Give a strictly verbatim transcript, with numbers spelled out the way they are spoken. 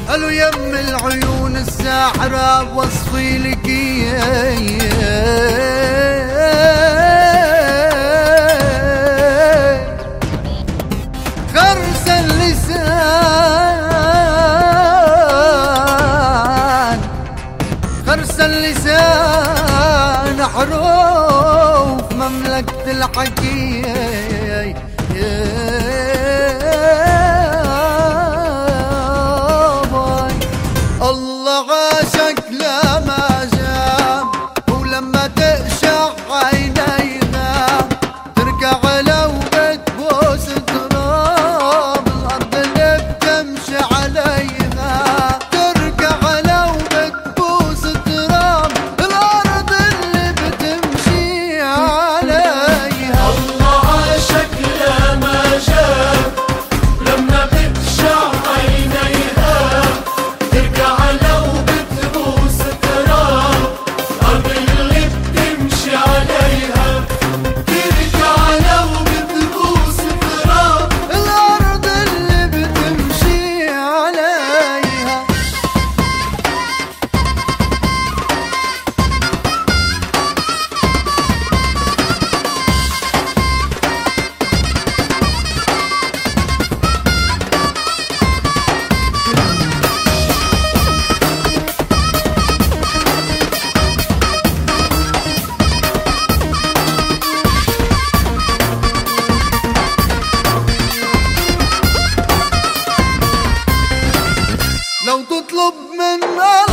قالوا يم العيون الساحرة بوصفي لك خرس اللسان خرس اللسان حروف مملكة الحكي الله عاشق لا ما جاب ولما تقشع عينيها ترجع لو بتبوس تراب الأرض اللي بتمشي عليها ترجع لو بتبوس تراب الأرض اللي بتمشي عليها الله عاشق لا ما جاب لما بتقشع عينيها ترجع لو بتبوس تراب الأرض اللي بتمشي عليها ترجع لو بتبوس تراب الأرض اللي بتمشي عليها لو تطلب من الله